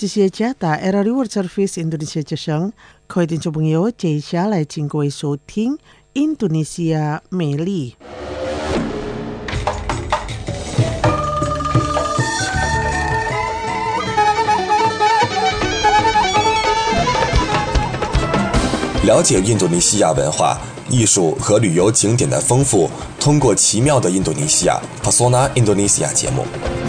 这些加大 Era Reward Service Indonesia 之声，各位听众朋友，接下来请各位收听印度尼西亚美丽。 了解印度尼西亚文化、艺术和旅游景点的丰富，通过奇妙的印度尼西亚 Pesona Indonesia 节目。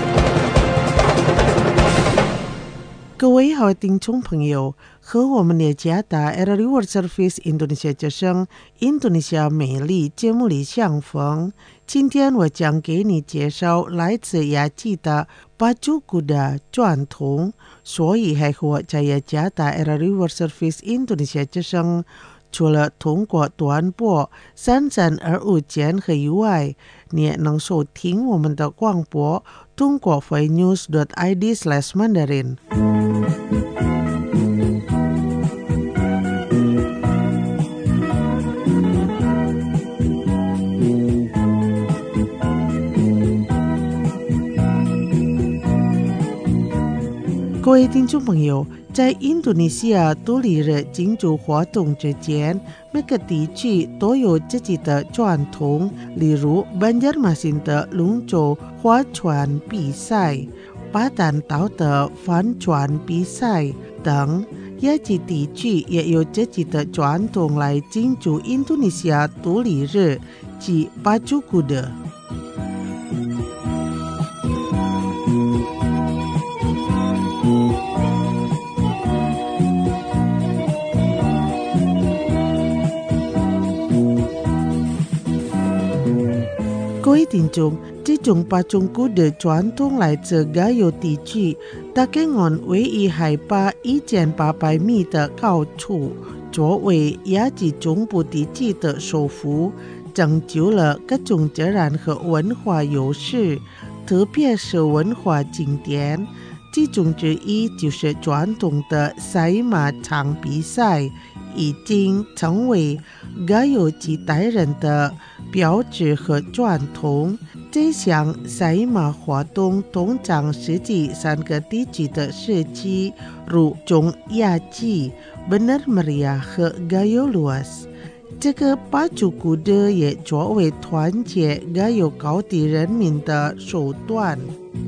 各位好听众朋友，和我们的加大 Era Reward Service Indonesia 之声印度尼西亚美丽节目里相逢。今天我将给你介绍来自雅基的巴朱古的传统，所以还和我在加大 Era Reward Service Indonesia 之声除了通过短波3325千赫以外，你也能收听我们的广播，通过 voinews.id/Mandarin。各位听众朋友，在印度尼西亚独立日庆祝活动之前，每个地区都有自己的传统，例如Banjarmasin的龙舟划船比赛、巴丹岛的帆船比赛等。雅基地区也有自己的传统来庆祝印度尼西亚独立日，即巴朱古的。各位听众，这种巴中古的传统来自加尤地区，大概岸位于海拔1800米的高处，作为雅基中部地区的首府，讲究了各种自然和文化优势，特别是文化景点。其中之一就是传统的赛马场比赛，已经成为加尤几代人的标志和传统。这项赛马活动通常涉及3个地区的社区，如中雅基、Benar Meriah 和加尤 Luas。这个巴朱古的也作为团结加尤高地人民的手段。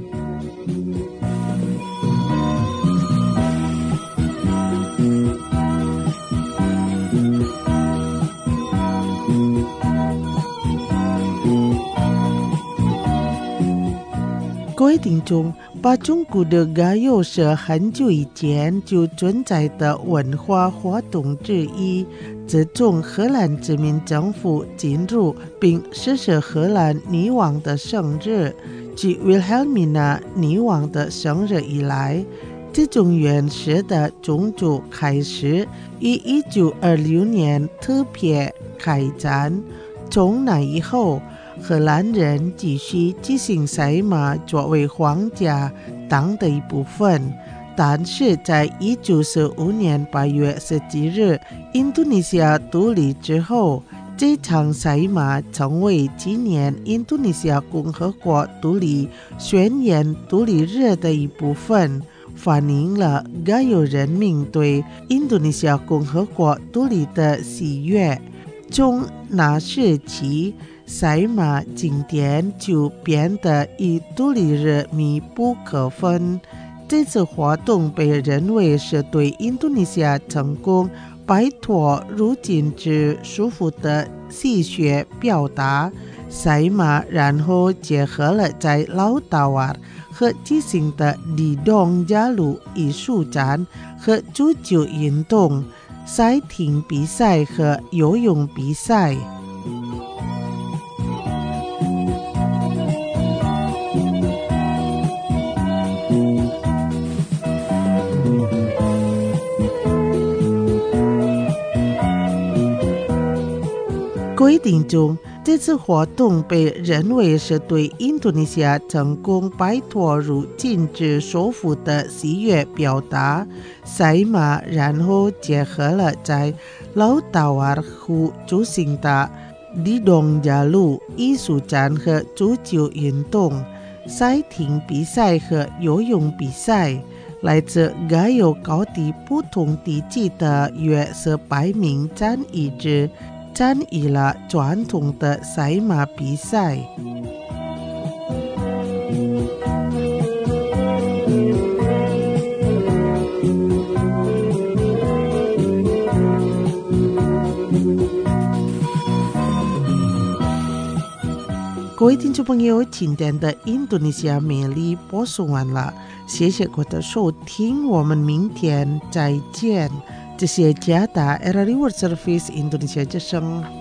各位听众，巴中古的加尤是很久以前就存在的文化活动之一。自从荷兰殖民政府进入并实施荷兰女王的生日，即 Wilhelmina 女王的生日以来，这种原始的宗族开始于1926年特别开展。从那以后，荷兰人继续举行赛马作为皇家党的一部分，但是在1945年8月17日印度尼西亚独立之后，这场赛马成为纪念印度尼西亚共和国独立宣言独立日的一部分，反映了加尤人民对印度尼西亚共和国独立的喜悦。从那时起，赛马景点就变得与独立日密不可分。这次活动被认为是对印度尼西亚成功摆脱入境之束缚的戏谑表达。赛马然后结合了在老达瓦和举行的地动加鲁艺术展和足球运动、赛艇比赛和游泳比赛。各位听众，这次活动被认为是对印度尼西亚成功摆脱入境之束缚的喜悦表达。赛马然后结合了在老达瓦湖举行的地动加鲁艺术展和足球运动、赛艇比赛和游泳比赛。 来自Gayo高地不同地区的约400名战役者参与了传统的赛马比赛。各位听众朋友，今天的印度尼西亚美丽播送完了，谢谢各位的收听，我们明天再见。这是加达 RRI World Service Indonesia 之声。